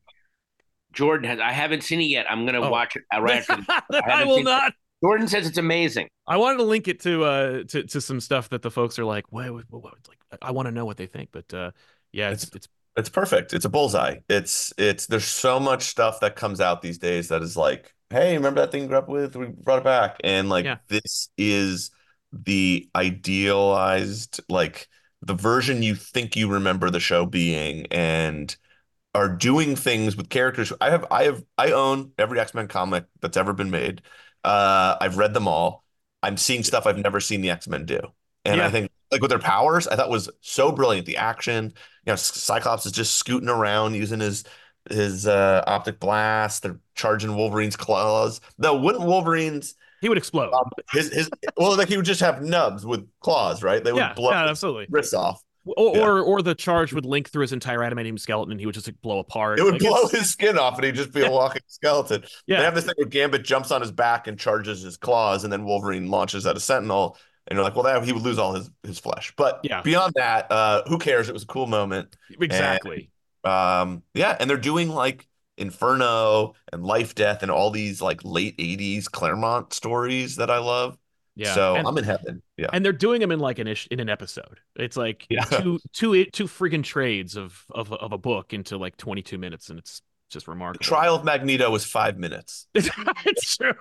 [SPEAKER 2] Jordan has, I haven't seen it yet. I'm going to
[SPEAKER 1] Oh,
[SPEAKER 2] watch it right after this. I
[SPEAKER 1] I
[SPEAKER 2] haven't
[SPEAKER 1] will
[SPEAKER 2] seen it.
[SPEAKER 1] not.
[SPEAKER 2] Jordan says it's amazing.
[SPEAKER 1] I wanted to link it to uh to, to some stuff that the folks are like, wait, wait, wait, wait. Like I want to know what they think, but uh, yeah,
[SPEAKER 3] It's
[SPEAKER 1] it's it's
[SPEAKER 3] it's perfect. It's a bullseye. It's it's there's so much stuff that comes out these days that is like, hey, remember that thing you grew up with? We brought it back. And like
[SPEAKER 1] yeah,
[SPEAKER 3] this is the idealized, like the version you think you remember the show being and are doing things with characters. I have I have I own every X-Men comic that's ever been made. Uh, I've read them all. I'm seeing stuff I've never seen the X-Men do. And I
[SPEAKER 1] yeah,
[SPEAKER 3] think like with their powers, I thought was so brilliant. The action, you know, Cyclops is just scooting around using his his uh, optic blast. They're charging Wolverine's claws. Though wouldn't Wolverine's
[SPEAKER 1] he would explode.
[SPEAKER 3] um, his his well, like he would just have nubs with claws, right? They would
[SPEAKER 1] Yeah,
[SPEAKER 3] blow
[SPEAKER 1] yeah,
[SPEAKER 3] his
[SPEAKER 1] absolutely.
[SPEAKER 3] wrists off. Yeah.
[SPEAKER 1] Or, or or the charge would link through his entire adamantium skeleton, and he would just like, blow
[SPEAKER 3] It
[SPEAKER 1] apart.
[SPEAKER 3] would
[SPEAKER 1] Like
[SPEAKER 3] blow
[SPEAKER 1] it's
[SPEAKER 3] his skin off and he'd just be a
[SPEAKER 1] yeah,
[SPEAKER 3] walking skeleton. They
[SPEAKER 1] yeah,
[SPEAKER 3] have this thing where Gambit jumps on his back and charges his claws, and then Wolverine launches at a Sentinel. And you're like, well, that he would lose all his, his flesh. But
[SPEAKER 1] yeah,
[SPEAKER 3] beyond that, uh, who cares? It was a cool moment. And
[SPEAKER 1] exactly.
[SPEAKER 3] um, yeah, and they're doing like Inferno and Life Death and all these like late eighties Claremont stories that I love.
[SPEAKER 1] Yeah,
[SPEAKER 3] So
[SPEAKER 1] and
[SPEAKER 3] I'm in heaven. Yeah.
[SPEAKER 1] and they're doing them in like an ish in an episode. It's like
[SPEAKER 3] Yeah.
[SPEAKER 1] two two two freaking trades of of of a book into like twenty-two minutes, and it's just
[SPEAKER 3] The
[SPEAKER 1] remarkable.
[SPEAKER 3] trial of Magneto was five minutes.
[SPEAKER 1] It's true.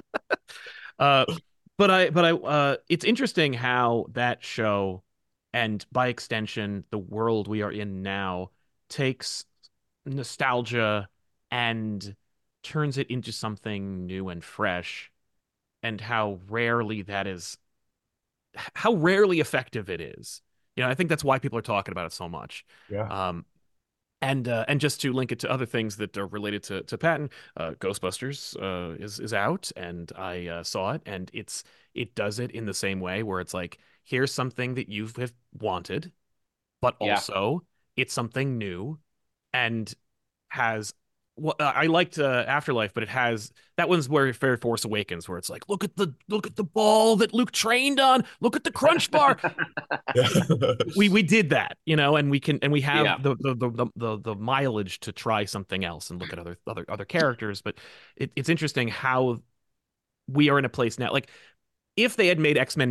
[SPEAKER 1] Uh, but I but I uh, it's interesting how that show, and by extension, the world we are in now, takes nostalgia and turns it into something new and fresh, and how rarely that is how rarely effective it is. You know, I think that's why people are talking about it so much.
[SPEAKER 3] Yeah.
[SPEAKER 1] Um, and uh, and just to link it to other things that are related to to Patton, uh, Ghostbusters uh, is is out, and I uh, saw it, and it's it does it in the same way where it's like here's something that you have wanted, but
[SPEAKER 2] Yeah.
[SPEAKER 1] also it's something new, and has well, I liked uh, Afterlife, but it has that one's where Fair Force Awakens, where it's like, look at the look at the ball that Luke trained on, look at the crunch bar. We we did that, you know, and we can and we
[SPEAKER 2] Yeah.
[SPEAKER 1] have the the the the, the mileage to try something else and look at other other other characters. But it, it's interesting how we are in a place now. Like if they had made X-Men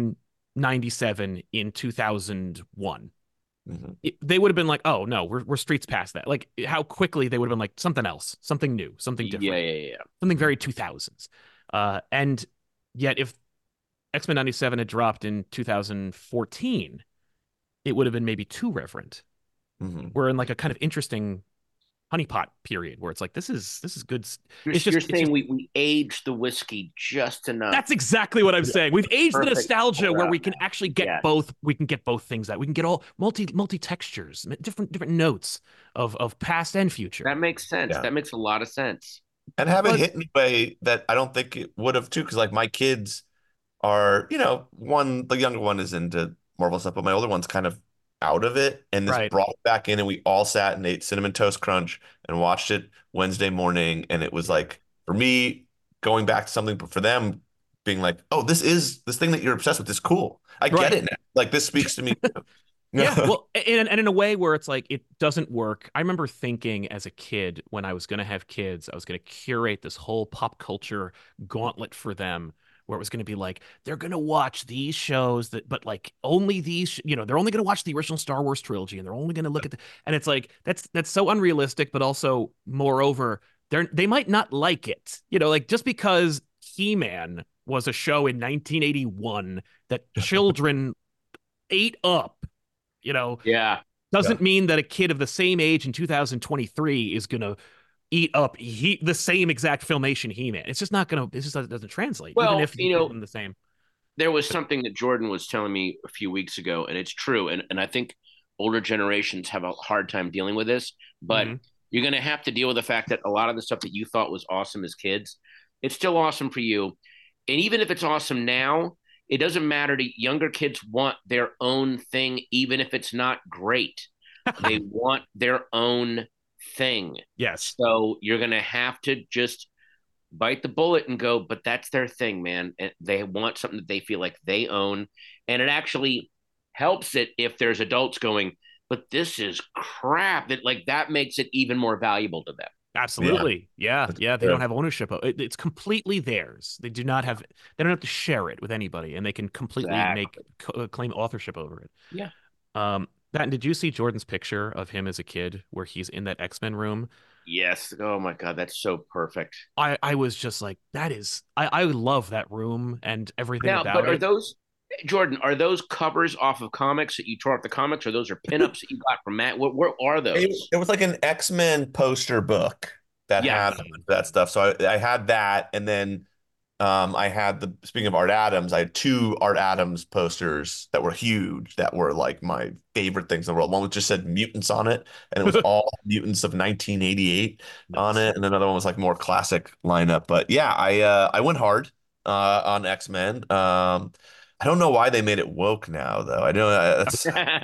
[SPEAKER 1] ninety-seven in two thousand one.
[SPEAKER 3] Mhm.
[SPEAKER 1] It, they would have been like, oh no, we're we're streets past that. Like how quickly they would have been like something else, something new, something
[SPEAKER 2] Yeah,
[SPEAKER 1] different,
[SPEAKER 2] yeah, yeah.
[SPEAKER 1] something very two thousands. Uh, and yet, if X-Men ninety-seven had dropped in two thousand fourteen, it would have been maybe too reverent.
[SPEAKER 3] Mhm.
[SPEAKER 1] We're in like a kind of interesting honeypot period where it's like this is this is good.
[SPEAKER 2] You're,
[SPEAKER 1] It's
[SPEAKER 2] you're
[SPEAKER 1] just it's
[SPEAKER 2] saying
[SPEAKER 1] just
[SPEAKER 2] we, we aged the whiskey just enough.
[SPEAKER 1] that's exactly what I'm
[SPEAKER 3] Yeah.
[SPEAKER 1] saying. We've aged the
[SPEAKER 2] Perfect
[SPEAKER 1] nostalgia
[SPEAKER 2] pour
[SPEAKER 1] where
[SPEAKER 2] out
[SPEAKER 1] we can
[SPEAKER 2] now.
[SPEAKER 1] actually get
[SPEAKER 2] Yeah.
[SPEAKER 1] both. We can get both things out. We can get all multi multi textures, different different notes of of past and future.
[SPEAKER 2] That makes sense.
[SPEAKER 3] Yeah.
[SPEAKER 2] That makes a lot of sense.
[SPEAKER 3] And have it
[SPEAKER 1] But-
[SPEAKER 3] hit in a way that I don't think it would have too, because like my kids are, you know, one, the younger one is into Marvel stuff, but my older one's kind of out of it. And this
[SPEAKER 1] Right.
[SPEAKER 3] brought it back in, and we all sat and ate Cinnamon Toast Crunch and watched it Wednesday morning. And it was like, for me, going back to something, but for them being like, oh, this is this thing that you're obsessed with is cool. I
[SPEAKER 1] Right.
[SPEAKER 3] get it now. Like this speaks to me.
[SPEAKER 1] Yeah, well, and, and in a way where it's like it doesn't work. I remember thinking as a kid when I was going to have kids, I was going to curate this whole pop culture gauntlet for them, where it was going to be like they're going to watch these shows that, but like only these, you know, they're only going to watch the original Star Wars trilogy, and they're only going to look at the, and it's like that's that's so unrealistic, but also moreover, they're they might not like it, you know, like just because He-Man was a show in nineteen eighty-one that children ate up. You know,
[SPEAKER 2] Yeah.
[SPEAKER 1] doesn't mean that a kid of the same age in two thousand twenty-three is going to eat up he the same exact Filmation He-Man. It's just not going to, it just doesn't, doesn't translate,
[SPEAKER 2] Well,
[SPEAKER 1] even if
[SPEAKER 2] you
[SPEAKER 1] you
[SPEAKER 2] know,
[SPEAKER 1] give them the same.
[SPEAKER 2] There was something that Jordan was telling me a few weeks ago, and it's true. And, and I think older generations have a hard time dealing with this, but
[SPEAKER 1] Mhm.
[SPEAKER 2] you're going to have to deal with the fact that a lot of the stuff that you thought was awesome as kids, it's still awesome for you. And even if it's awesome now, it doesn't matter to younger kids want their own thing, even if it's not great. They want their own thing.
[SPEAKER 1] Yes.
[SPEAKER 2] So you're going to have to just bite the bullet and go, but that's their thing, man. And they want something that they feel like they own. And it actually helps it if there's adults going, but this is crap. That like that makes it even more valuable to them.
[SPEAKER 1] Absolutely. Yeah.
[SPEAKER 3] That's
[SPEAKER 1] Yeah. They
[SPEAKER 3] fair.
[SPEAKER 1] don't have ownership. of it. It's completely theirs. They do not have, they don't have to share it with anybody, and they can completely
[SPEAKER 2] Exactly.
[SPEAKER 1] make co- claim authorship over it.
[SPEAKER 2] Yeah.
[SPEAKER 1] Um, That, did you see Jordan's picture of him as a kid where he's in that X-Men room?
[SPEAKER 2] Yes. Oh my God, that's so perfect.
[SPEAKER 1] I, I was just like, that is, I, I love that room and everything
[SPEAKER 2] Now,
[SPEAKER 1] about
[SPEAKER 2] but are
[SPEAKER 1] it.
[SPEAKER 2] those Jordan? Are those covers off of comics that you tore off the comics, or those are pinups that you got from Matt? What where are those?
[SPEAKER 3] It, it was like an X-Men poster book that
[SPEAKER 2] Yeah.
[SPEAKER 3] had that stuff. So I, I had that, and then um, I had the speaking of Art Adams, I had two Art Adams posters that were huge, that were like my favorite things in the world. One was just said mutants on it, and it was all mutants of nineteen eighty-eight on it, and another one was like more classic lineup. But yeah, I uh, I went hard uh, on X-Men. Um, I don't know why they made it woke now, though. I don't. Uh, that's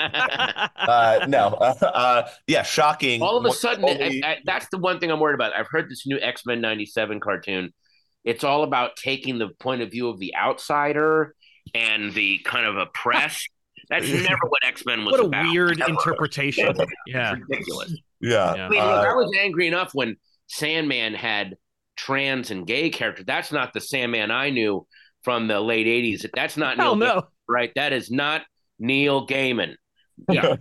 [SPEAKER 3] uh, no. Uh, uh, yeah, shocking.
[SPEAKER 2] All of a
[SPEAKER 3] More
[SPEAKER 2] sudden,
[SPEAKER 3] totally-
[SPEAKER 2] I, I, that's the one thing I'm worried about. I've heard this new X-Men ninety-seven cartoon. It's all about taking the point of view of the outsider and the kind of oppressed. That's never what X-Men was
[SPEAKER 1] What a
[SPEAKER 2] about.
[SPEAKER 1] weird
[SPEAKER 2] Ever.
[SPEAKER 1] interpretation. Yeah.
[SPEAKER 2] It's ridiculous.
[SPEAKER 3] yeah.
[SPEAKER 1] Yeah.
[SPEAKER 2] I mean,
[SPEAKER 3] uh,
[SPEAKER 2] look, I was angry enough when Sandman had trans and gay characters. That's not the Sandman I knew from the late eighties. That's not
[SPEAKER 1] Hell
[SPEAKER 2] Neil
[SPEAKER 1] no.
[SPEAKER 2] Gaiman, right? That is not Neil Gaiman. Yeah.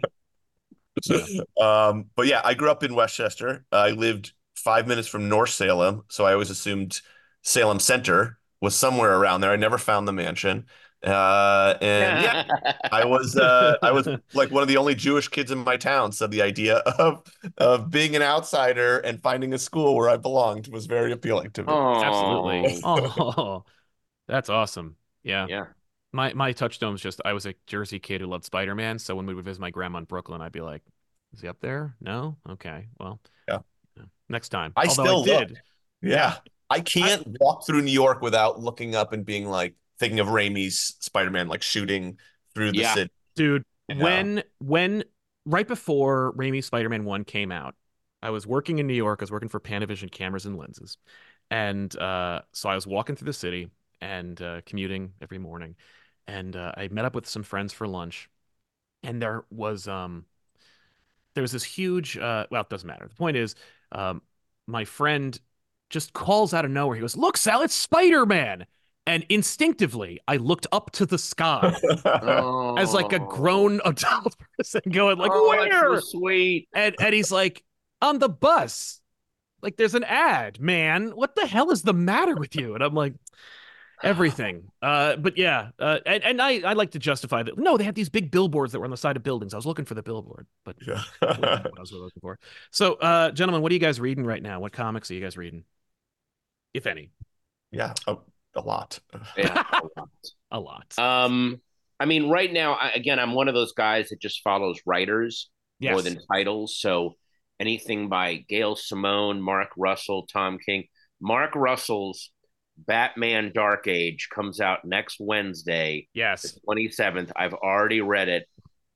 [SPEAKER 3] um, but yeah, I grew up in Westchester. I lived five minutes from North Salem, so I always assumed Salem Center was somewhere around there. I never found the mansion. Uh, and yeah, I was uh, I was like one of the only Jewish kids in my town, so the idea of of being an outsider and finding a school where I belonged was very appealing to me.
[SPEAKER 2] Oh,
[SPEAKER 1] Absolutely. Oh, that's awesome. Yeah.
[SPEAKER 2] Yeah.
[SPEAKER 1] My my touchstone's just I was a Jersey kid who loved Spider-Man, so when we would visit my grandma in Brooklyn, I'd be like, "Is he up there? No? Okay. Well,
[SPEAKER 3] Yeah.
[SPEAKER 1] next time."
[SPEAKER 3] I
[SPEAKER 1] Although
[SPEAKER 3] still
[SPEAKER 1] I did.
[SPEAKER 3] look. Yeah. I can't walk through New York without looking up and being like thinking of Raimi's Spider-Man like shooting through the
[SPEAKER 2] Yeah.
[SPEAKER 3] city.
[SPEAKER 1] Dude,
[SPEAKER 3] Yeah.
[SPEAKER 1] when when right before Raimi's Spider-Man one came out, I was working in New York. I was working for Panavision cameras and lenses. And uh, so I was walking through the city and uh, commuting every morning. And uh, I met up with some friends for lunch. And there was um there was this huge uh well, it doesn't matter. The point is, um, my friend just calls out of nowhere. He goes, "Look, Sal, it's Spider-Man." And instinctively, I looked up to the sky
[SPEAKER 2] Oh,
[SPEAKER 1] as like a grown adult person going like,
[SPEAKER 2] oh, that's
[SPEAKER 1] where?
[SPEAKER 2] so sweet.
[SPEAKER 1] And, and he's like, on the bus. Like, there's an ad, man. What the hell is the matter with you? And I'm like, everything. Uh, but yeah, uh, and, and I, I like to justify that. No, they had these big billboards that were on the side of buildings. I was looking for the billboard, but
[SPEAKER 3] Yeah.
[SPEAKER 1] what I was really looking for. So, uh, gentlemen, what are you guys reading right now? What comics are you guys reading, if any?
[SPEAKER 3] Yeah, a, a lot.
[SPEAKER 2] Yeah.
[SPEAKER 1] A lot.
[SPEAKER 2] Um, I mean, right now, I, again, I'm one of those guys that just follows writers
[SPEAKER 1] Yes.
[SPEAKER 2] more than titles. So anything by Gail Simone, Mark Russell, Tom King. Mark Russell's Batman Dark Age comes out next Wednesday, the
[SPEAKER 1] Yes.
[SPEAKER 2] twenty-seventh. I've already read it.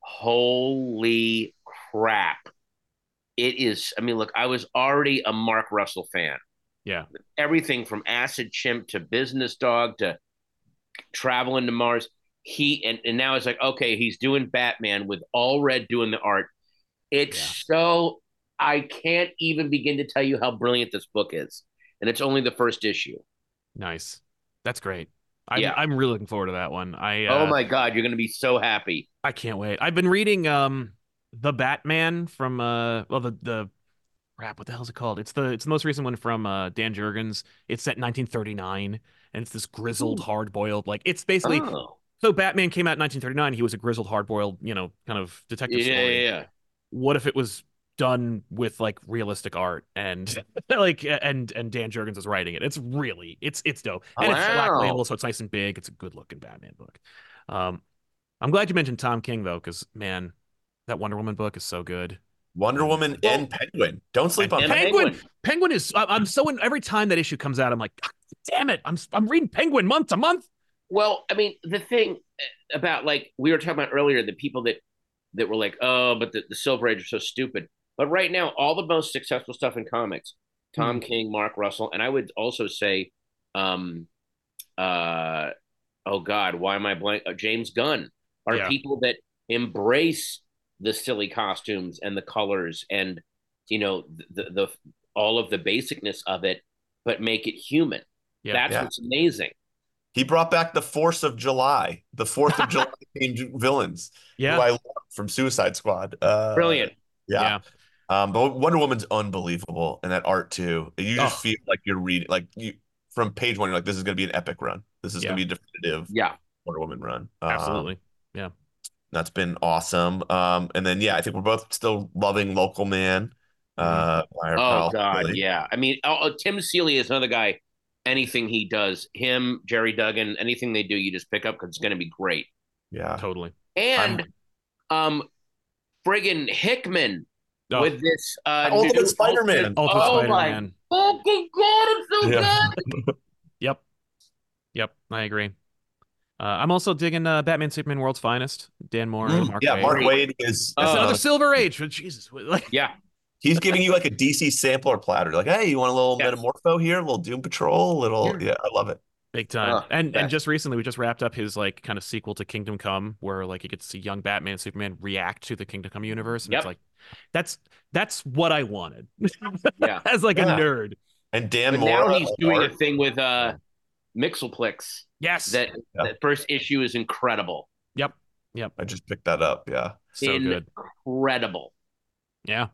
[SPEAKER 2] Holy crap. It is, I mean, look, I was already a Mark Russell fan.
[SPEAKER 1] Yeah.
[SPEAKER 2] Everything from Acid Chimp to Business Dog to Traveling to Mars. He and, and now it's like, okay, he's doing Batman with Allred doing the art. It's
[SPEAKER 1] Yeah.
[SPEAKER 2] so, I can't even begin to tell you how brilliant this book is. And it's only the first issue.
[SPEAKER 1] Nice. That's great. I'm,
[SPEAKER 2] Yeah.
[SPEAKER 1] I'm really looking forward to that one. I uh,
[SPEAKER 2] Oh my God, you're going to be so happy.
[SPEAKER 1] I can't wait. I've been reading um the Batman from uh well the the crap, what the hell is it called? It's the it's the most recent one from uh Dan Jurgens. It's set in nineteen thirty-nine and it's this grizzled,
[SPEAKER 2] Ooh.
[SPEAKER 1] hard-boiled, like it's basically
[SPEAKER 2] Oh.
[SPEAKER 1] so Batman came out in nineteen thirty-nine. He was a grizzled, hard-boiled, you know, kind of detective
[SPEAKER 2] Yeah,
[SPEAKER 1] story.
[SPEAKER 2] yeah, yeah.
[SPEAKER 1] What if it was done with like realistic art and like and and Dan Jurgens is writing it? It's really it's it's dope. And it's black
[SPEAKER 2] Wow.
[SPEAKER 1] label, so it's nice and big. It's a good looking Batman book. Um, I'm glad you mentioned Tom King though, because man, that Wonder Woman book is so good.
[SPEAKER 3] Wonder Woman
[SPEAKER 2] Well-
[SPEAKER 3] and Penguin. Don't sleep on
[SPEAKER 2] And
[SPEAKER 3] Penguin.
[SPEAKER 1] Penguin, Penguin is. I- I'm so in, every time that issue comes out, I'm like, "God damn it! I'm I'm reading Penguin month to month.
[SPEAKER 2] Well, I mean, the thing about like we were talking about earlier, the people that that were like, oh, but the, the Silver Age are so stupid. But right now, all the most successful stuff in comics, Tom King, Mark Russell, and I would also say, um, uh, oh God, why am I blank? Uh, James Gunn are
[SPEAKER 1] Yeah.
[SPEAKER 2] people that embrace the silly costumes and the colors and you know the the all of the basicness of it, but make it human.
[SPEAKER 1] Yeah.
[SPEAKER 2] That's
[SPEAKER 3] Yeah.
[SPEAKER 2] what's amazing.
[SPEAKER 3] He brought back the Force of July, the Fourth of July themed villains, who
[SPEAKER 1] Yeah,
[SPEAKER 3] I love from Suicide Squad. Uh,
[SPEAKER 2] Brilliant.
[SPEAKER 3] Yeah.
[SPEAKER 1] yeah,
[SPEAKER 3] Um, but Wonder Woman's unbelievable, and that art too. You just
[SPEAKER 1] Oh.
[SPEAKER 3] feel like you're reading, like you from page one, you're like, this is going to be an epic run. This is
[SPEAKER 1] Yeah.
[SPEAKER 3] going to be a definitive
[SPEAKER 2] Yeah.
[SPEAKER 3] Wonder Woman run. Um,
[SPEAKER 1] absolutely.
[SPEAKER 3] that's been awesome. Um, and then yeah, I think we're both still loving Local Man. Uh, by our
[SPEAKER 2] Oh
[SPEAKER 3] pal,
[SPEAKER 2] God,
[SPEAKER 3] Billy.
[SPEAKER 2] yeah. I mean, oh, oh, Tim Seeley is another guy. Anything he does, him, Jerry Duggan, anything they do, you just pick up because it's going to be great.
[SPEAKER 3] yeah.
[SPEAKER 1] Totally.
[SPEAKER 2] And um, friggin' Hickman
[SPEAKER 1] Oh,
[SPEAKER 2] with this uh,
[SPEAKER 3] Ultimate
[SPEAKER 2] new
[SPEAKER 3] Spider-Man.
[SPEAKER 1] Ultimate
[SPEAKER 2] oh
[SPEAKER 1] Spider-Man.
[SPEAKER 2] my fucking God, it's so
[SPEAKER 3] Yeah.
[SPEAKER 2] good.
[SPEAKER 1] Yep. Yep. I agree. Uh, I'm also digging uh, Batman Superman World's Finest. Dan Moore and
[SPEAKER 3] Mm,
[SPEAKER 1] Mark
[SPEAKER 3] yeah,
[SPEAKER 1] Waid.
[SPEAKER 3] Mark Waid is
[SPEAKER 2] Oh.
[SPEAKER 1] That's
[SPEAKER 3] uh,
[SPEAKER 1] another Silver Age. But Jesus, like,
[SPEAKER 2] Yeah,
[SPEAKER 3] he's giving you like a D C sampler platter. Like, hey, you want a little
[SPEAKER 2] Yes.
[SPEAKER 3] Metamorpho here, a little Doom Patrol, a little
[SPEAKER 2] Yeah.
[SPEAKER 3] yeah, I love it.
[SPEAKER 1] big time.
[SPEAKER 2] Oh,
[SPEAKER 1] and and
[SPEAKER 2] best.
[SPEAKER 1] just recently, we just wrapped up his like kind of sequel to Kingdom Come, where like you get to see young Batman, and Superman react to the Kingdom Come universe, and
[SPEAKER 2] Yep.
[SPEAKER 1] it's like that's that's what I wanted
[SPEAKER 2] yeah.
[SPEAKER 1] as like
[SPEAKER 3] Yeah.
[SPEAKER 1] a nerd.
[SPEAKER 3] And Dan
[SPEAKER 2] But
[SPEAKER 3] Moore.
[SPEAKER 2] now he's
[SPEAKER 3] uh,
[SPEAKER 2] doing a
[SPEAKER 3] art.
[SPEAKER 2] thing with uh, Mixelplex.
[SPEAKER 1] Yes.
[SPEAKER 2] That
[SPEAKER 3] Yeah.
[SPEAKER 2] that first issue is incredible.
[SPEAKER 1] Yep. Yep.
[SPEAKER 3] I just picked that up. Yeah.
[SPEAKER 1] So good.
[SPEAKER 2] Incredible.
[SPEAKER 1] Yeah.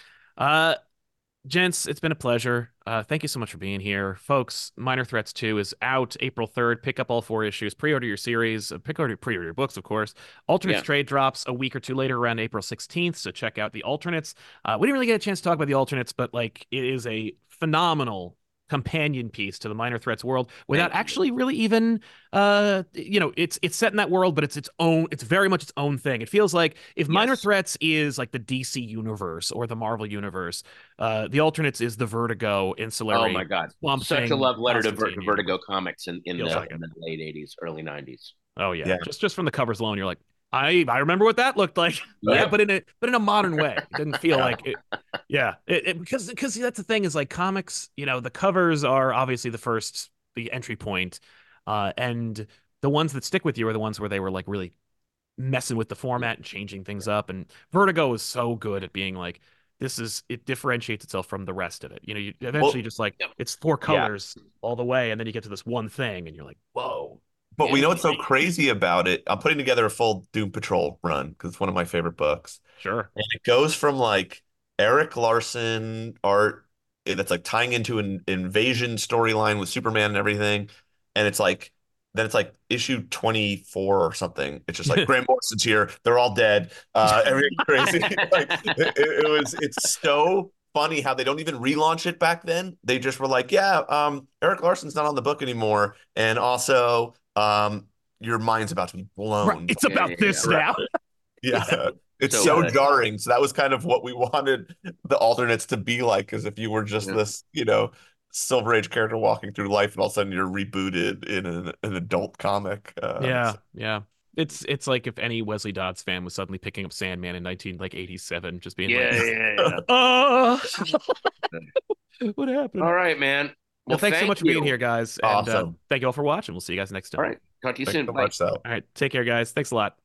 [SPEAKER 1] Uh, gents, it's been a pleasure. Uh, thank you so much for being here. Folks, Minor Threats two is out April third. Pick up all four issues. Pre-order your series. Uh, Pick order, pre-order your books, of course. Alternates
[SPEAKER 2] Yeah.
[SPEAKER 1] trade drops a week or two later around April sixteenth, so check out the Alternates. Uh, we didn't really get a chance to talk about the Alternates, but like it is a phenomenal companion piece to the Minor Threats world without
[SPEAKER 2] Thank you.
[SPEAKER 1] actually really even uh you know it's it's set in that world, but it's its own it's very much its own thing. It feels like if Minor
[SPEAKER 2] Yes.
[SPEAKER 1] Threats is like the D C universe or the Marvel universe, uh the Alternates is the Vertigo ancillary.
[SPEAKER 2] Oh my God.
[SPEAKER 1] Swamp
[SPEAKER 2] Such
[SPEAKER 1] Thing,
[SPEAKER 2] a love letter to
[SPEAKER 1] Constantine
[SPEAKER 2] Ver- Vertigo Comics in, in,
[SPEAKER 1] Feels
[SPEAKER 2] the,
[SPEAKER 1] like it.
[SPEAKER 2] in the late eighties, early nineties.
[SPEAKER 1] Oh yeah.
[SPEAKER 3] Yeah.
[SPEAKER 1] Just just from the covers alone, you're like, I I remember what that looked like. Yeah,
[SPEAKER 2] Yep.
[SPEAKER 1] but in a but in a modern way. It didn't feel
[SPEAKER 3] Yeah.
[SPEAKER 1] like it. Yeah, it, it, because because that's the thing is like comics. You know, the covers are obviously the first the entry point, uh, and the ones that stick with you are the ones where they were like really messing with the format and changing things up. And Vertigo is so good at being like, this is it differentiates itself from the rest of it. You know, you eventually
[SPEAKER 3] Well,
[SPEAKER 1] just like
[SPEAKER 2] Yep.
[SPEAKER 1] it's four
[SPEAKER 3] yeah.
[SPEAKER 1] colors all the way, and then you get to this one thing, and you're like, whoa.
[SPEAKER 3] But we
[SPEAKER 2] Yeah.
[SPEAKER 3] know what's so crazy about it. I'm putting together a full Doom Patrol run because it's one of my favorite books.
[SPEAKER 1] Sure.
[SPEAKER 3] And it goes from like Eric Larson art that's like tying into an invasion storyline with Superman and everything. And it's like, then it's like issue twenty-four or something. It's just like Grant Morrison's here. They're all dead. Uh, everything's crazy. Like it, it was, it's so funny how they don't even relaunch it back then. They just were like, yeah, um, Eric Larson's not on the book anymore. And also, um, your mind's about to be blown.
[SPEAKER 1] Right. It's
[SPEAKER 2] Yeah,
[SPEAKER 1] about
[SPEAKER 2] yeah,
[SPEAKER 1] this
[SPEAKER 3] yeah.
[SPEAKER 1] now.
[SPEAKER 3] Yeah. It's
[SPEAKER 2] So
[SPEAKER 3] so
[SPEAKER 2] good.
[SPEAKER 3] jarring. So that was kind of what we wanted the alternates to be like, because if you were just
[SPEAKER 2] Yeah.
[SPEAKER 3] this, you know, Silver Age character walking through life, and all of a sudden you're rebooted in an, an adult comic. Uh,
[SPEAKER 1] Yeah,
[SPEAKER 3] so-
[SPEAKER 1] yeah. It's it's like if any Wesley Dodds fan was suddenly picking up Sandman in nineteen like eighty-seven, just being
[SPEAKER 2] Yeah,
[SPEAKER 1] like,
[SPEAKER 2] yeah, yeah.
[SPEAKER 1] oh, what happened?
[SPEAKER 2] All right, man.
[SPEAKER 1] Well,
[SPEAKER 2] Well,
[SPEAKER 1] thanks so
[SPEAKER 2] thank
[SPEAKER 1] much for being
[SPEAKER 2] you.
[SPEAKER 1] here, guys, and uh,
[SPEAKER 3] Awesome.
[SPEAKER 1] thank you all for watching. We'll see you guys next time.
[SPEAKER 2] All right. Talk to you
[SPEAKER 3] Thanks
[SPEAKER 2] soon.
[SPEAKER 3] so
[SPEAKER 2] Bye.
[SPEAKER 3] much, Sal.
[SPEAKER 1] All right, take care, guys. Thanks a lot.